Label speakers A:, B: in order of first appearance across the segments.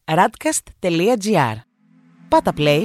A: radcast.gr. Πάτα play.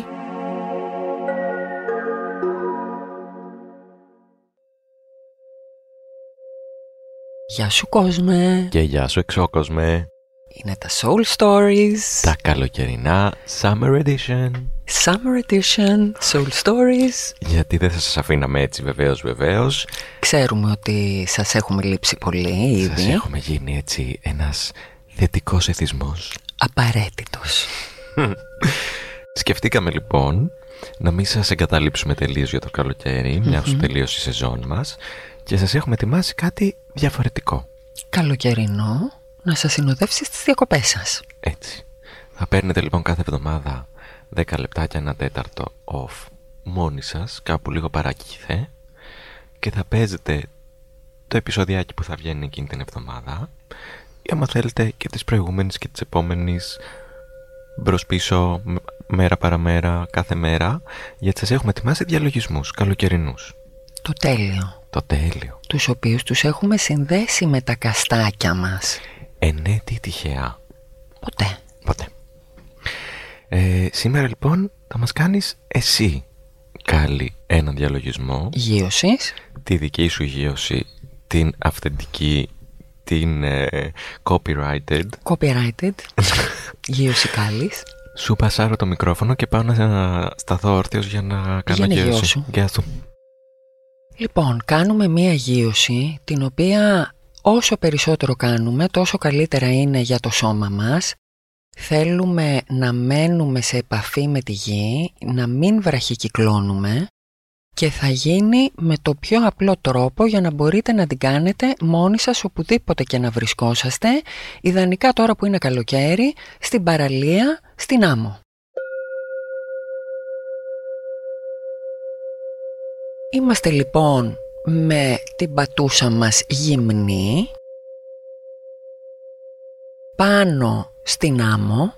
A: Γεια σου κόσμε.
B: Και γεια σου εξώκοσμε.
A: Είναι τα Soul Stories.
B: Τα καλοκαιρινά Summer Edition.
A: Summer Edition, Soul Stories.
B: Γιατί δεν θα σας αφήναμε έτσι βεβαίως.
A: Ξέρουμε ότι σας έχουμε λείψει πολύ ήδη.
B: Σας έχουμε γίνει έτσι ένας θετικός εθισμός.
A: Απαραίτητος.
B: Σκεφτήκαμε λοιπόν να μην σας εγκαταλείψουμε τελείως για το καλοκαίρι, μια που τελείωσε η σεζόν μας, και σας έχουμε ετοιμάσει κάτι διαφορετικό.
A: Καλοκαιρινό, να σας συνοδεύσει στις διακοπές σας.
B: Έτσι. Θα παίρνετε λοιπόν κάθε εβδομάδα 10 λεπτάκια, ένα τέταρτο off μόνοι σας, κάπου λίγο παρακύθε, και θα παίζετε το επεισοδιάκι που θα βγαίνει εκείνη την εβδομάδα, ή άμα θέλετε και τις προηγούμενες και τις επόμενες, μπρος πίσω, μέρα παραμέρα, κάθε μέρα, γιατί σας έχουμε ετοιμάσει διαλογισμούς καλοκαιρινούς.
A: Το τέλειο.
B: Το τέλειο.
A: Τους οποίους τους έχουμε συνδέσει με τα καστάκια μας.
B: Ναι, τι τυχαία.
A: Ποτέ.
B: Σήμερα λοιπόν θα μας κάνεις εσύ, Κάλλη, έναν διαλογισμό.
A: Γείωσης.
B: Τη δική σου γείωση, την αυθεντική, την copyrighted.
A: Γείωση Κάλλης.
B: Σου πασάρω το μικρόφωνο και πάω να σταθώ όρθιος για να κάνω γείωση. Γεια σου.
A: Λοιπόν, κάνουμε μία γείωση, την οποία όσο περισσότερο κάνουμε, τόσο καλύτερα είναι για το σώμα μας. Θέλουμε να μένουμε σε επαφή με τη γη, να μην βραχικυκλώνουμε, και θα γίνει με το πιο απλό τρόπο για να μπορείτε να την κάνετε μόνοι σας οπουδήποτε και να βρισκόσαστε, ιδανικά τώρα που είναι καλοκαίρι, στην παραλία, στην άμμο. Είμαστε λοιπόν με την πατούσα μας γυμνή, πάνω στην άμμο.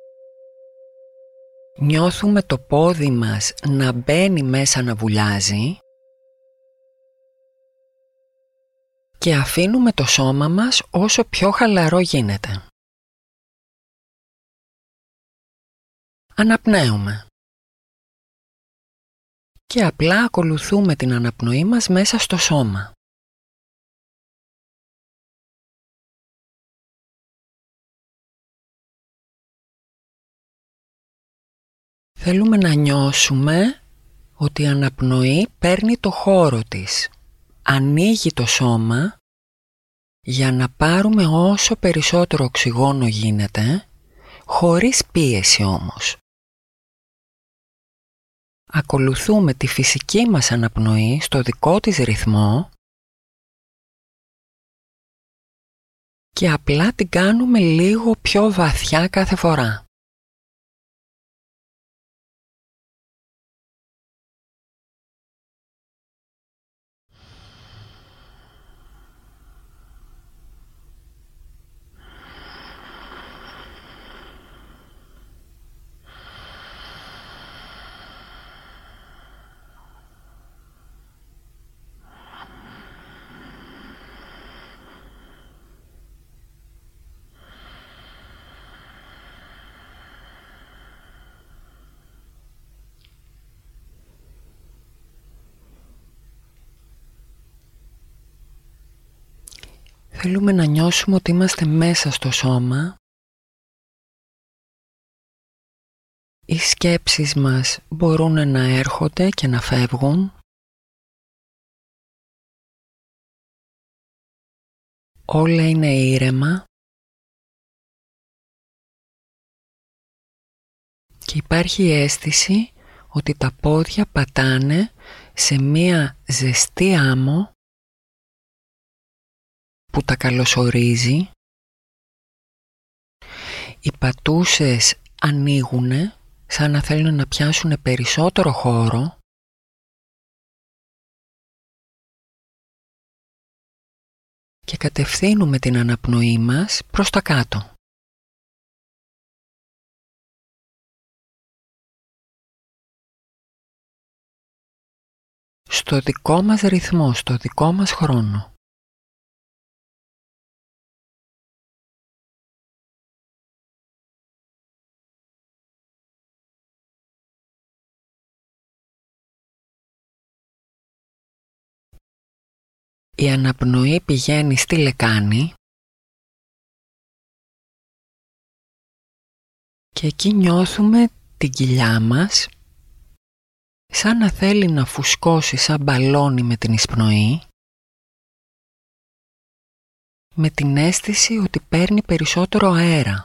A: Νιώθουμε το πόδι μας να μπαίνει μέσα, να βουλιάζει, και αφήνουμε το σώμα μας όσο πιο χαλαρό γίνεται. Αναπνέουμε και απλά ακολουθούμε την αναπνοή μας μέσα στο σώμα. Θέλουμε να νιώσουμε ότι η αναπνοή παίρνει το χώρο της. Ανοίγει το σώμα για να πάρουμε όσο περισσότερο οξυγόνο γίνεται, χωρίς πίεση όμως. Ακολουθούμε τη φυσική μας αναπνοή στο δικό της ρυθμό και απλά την κάνουμε λίγο πιο βαθιά κάθε φορά. Θέλουμε να νιώσουμε ότι είμαστε μέσα στο σώμα. Οι σκέψεις μας μπορούν να έρχονται και να φεύγουν. Όλα είναι ήρεμα. Και υπάρχει η αίσθηση ότι τα πόδια πατάνε σε μία ζεστή άμμο που τα καλωσορίζει. Οι πατούσες ανοίγουνε σαν να θέλουν να πιάσουν περισσότερο χώρο, και κατευθύνουμε την αναπνοή μας προς τα κάτω. Στο δικό μας ρυθμό, στο δικό μας χρόνο. Η αναπνοή πηγαίνει στη λεκάνη και εκεί νιώθουμε την κοιλιά μας σαν να θέλει να φουσκώσει σαν μπαλόνι με την εισπνοή, με την αίσθηση ότι παίρνει περισσότερο αέρα.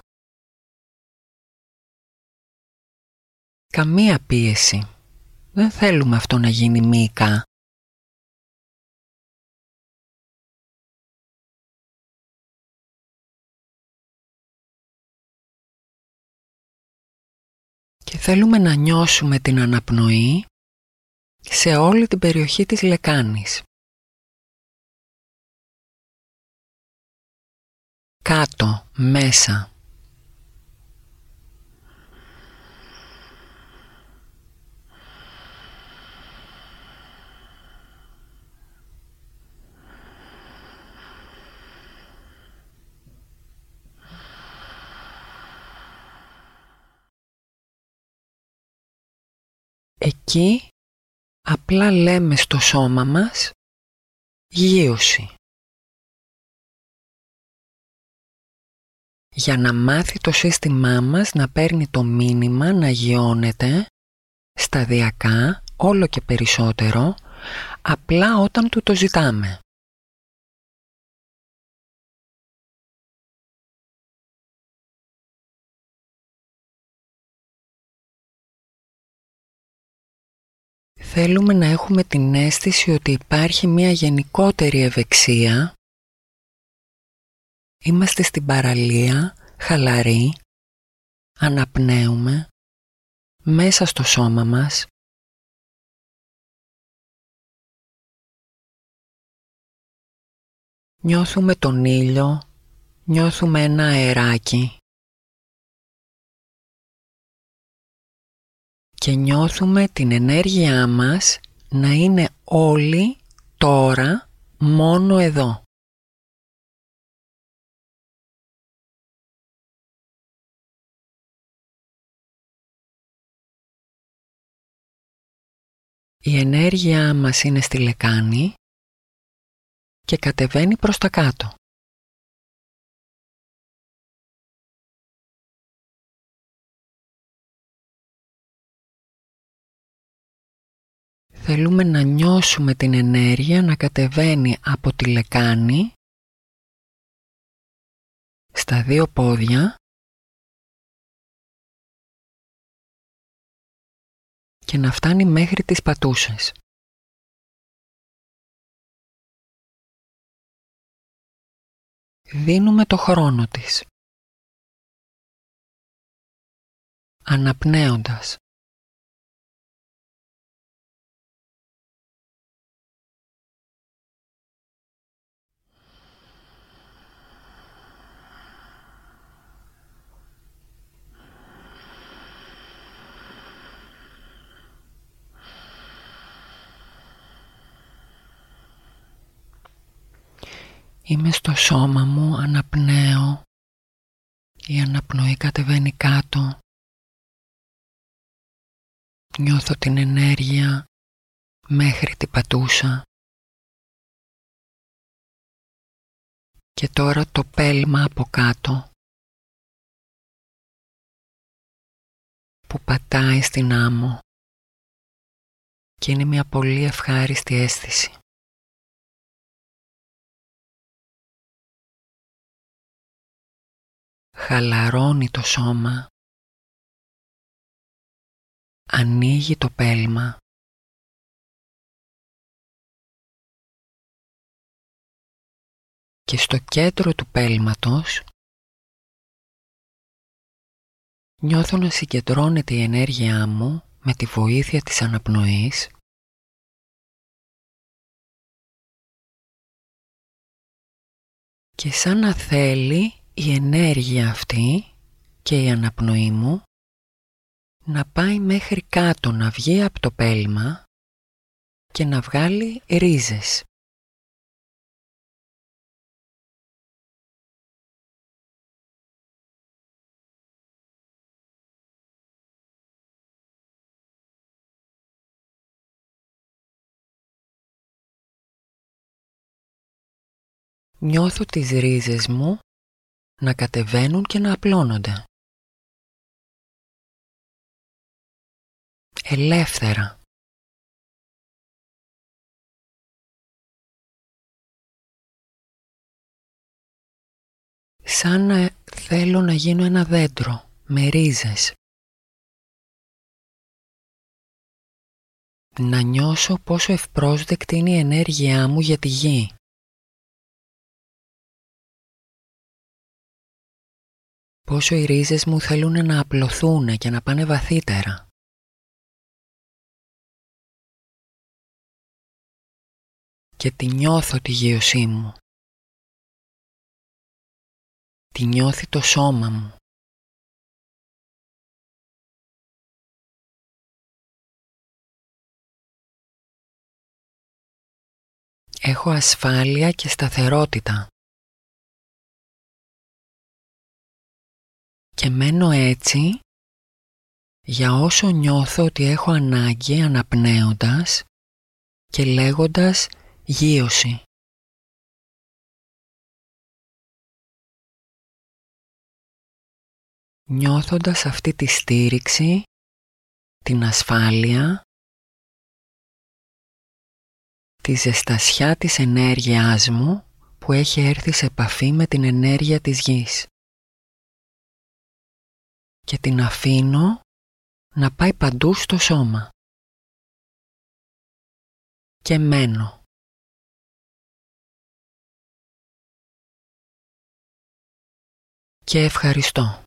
A: Καμία πίεση. Δεν θέλουμε αυτό να γίνει μυϊκά. Και θέλουμε να νιώσουμε την αναπνοή σε όλη την περιοχή της λεκάνης. Κάτω, μέσα. Εκεί απλά λέμε στο σώμα μας γείωση. Για να μάθει το σύστημά μας να παίρνει το μήνυμα να γειώνεται σταδιακά, όλο και περισσότερο, απλά όταν του το ζητάμε. Θέλουμε να έχουμε την αίσθηση ότι υπάρχει μια γενικότερη ευεξία. Είμαστε στην παραλία, χαλαροί, αναπνέουμε μέσα στο σώμα μας. Νιώθουμε τον ήλιο, νιώθουμε ένα αεράκι και νιώθουμε την ενέργειά μας να είναι όλη τώρα μόνο εδώ. Η ενέργειά μας είναι στη λεκάνη και κατεβαίνει προς τα κάτω. Θέλουμε να νιώσουμε την ενέργεια να κατεβαίνει από τη λεκάνη στα δύο πόδια και να φτάνει μέχρι τις πατούσες. Δίνουμε το χρόνο της. Αναπνέοντας. Είμαι στο σώμα μου, αναπνέω. Η αναπνοή κατεβαίνει κάτω. Νιώθω την ενέργεια μέχρι την πατούσα. Και τώρα το πέλμα από κάτω που πατάει στην άμμο και είναι μια πολύ ευχάριστη αίσθηση. Χαλαρώνει το σώμα, ανοίγει το πέλμα και στο κέντρο του πέλματος νιώθω να συγκεντρώνεται η ενέργειά μου με τη βοήθεια της αναπνοής και σαν να θέλει η ενέργεια αυτή και η αναπνοή μου να πάει μέχρι κάτω, να βγει από το πέλμα και να βγάλει ρίζες. Νιώθω τις ρίζες μου να κατεβαίνουν και να απλώνονται. Ελεύθερα. Σαν να θέλω να γίνω ένα δέντρο με ρίζες. Να νιώσω πόσο ευπρόσδεκτη είναι η ενέργειά μου για τη γη. Πόσο οι ρίζες μου θέλουν να απλωθούν και να πάνε βαθύτερα. Και τη νιώθω τη γείωσή μου. Τη νιώθει το σώμα μου. Έχω ασφάλεια και σταθερότητα. Και μένω έτσι για όσο νιώθω ότι έχω ανάγκη, αναπνέοντας και λέγοντας γείωση. Νιώθοντας αυτή τη στήριξη, την ασφάλεια, τη ζεστασιά της ενέργειάς μου που έχει έρθει σε επαφή με την ενέργεια της γης. Και την αφήνω να πάει παντού στο σώμα. Και μένω. Και ευχαριστώ.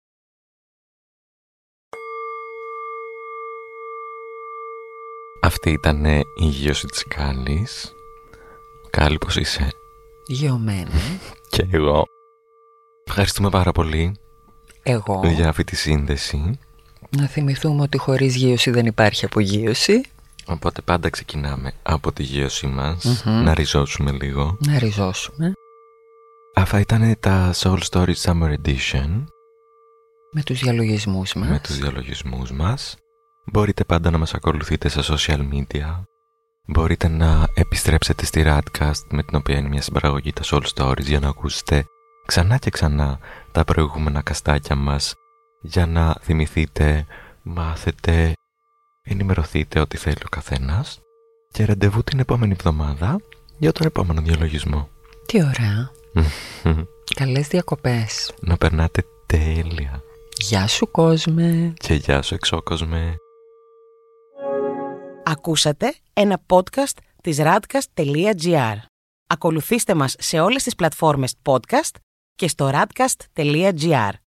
B: Αυτή ήταν η γείωση της Κάλλης. Κάλλη, πώς είσαι?
A: Γειωμένη.
B: Και εγώ. Ευχαριστούμε πάρα πολύ για αυτή τη σύνδεση.
A: Να θυμηθούμε ότι χωρίς γείωση δεν υπάρχει απογείωση.
B: Οπότε πάντα ξεκινάμε από τη γείωσή μας. Να ριζώσουμε λίγο.
A: Να ριζώσουμε.
B: Αυτά ήταν τα Soul Stories Summer Edition.
A: Με τους διαλογισμούς μας.
B: Μπορείτε πάντα να μας ακολουθείτε στα social media. Μπορείτε να επιστρέψετε στη Radcast, με την οποία είναι μια συμπαραγωγή τα Soul Stories, για να ακούσετε ξανά και ξανά τα προηγούμενα καστάκια μας, για να θυμηθείτε, μάθετε, ενημερωθείτε ό,τι θέλει ο καθένας. Και ραντεβού την επόμενη εβδομάδα για τον επόμενο διαλογισμό.
A: Τι ωραία. Καλές διακοπές.
B: Να περνάτε τέλεια.
A: Γεια σου κόσμε.
B: Και γεια σου εξώκοσμε.
C: Ακούσατε ένα podcast της radcast.gr. Ακολουθήστε μας σε όλες τις πλατφόρμες podcast και στο radcast.gr.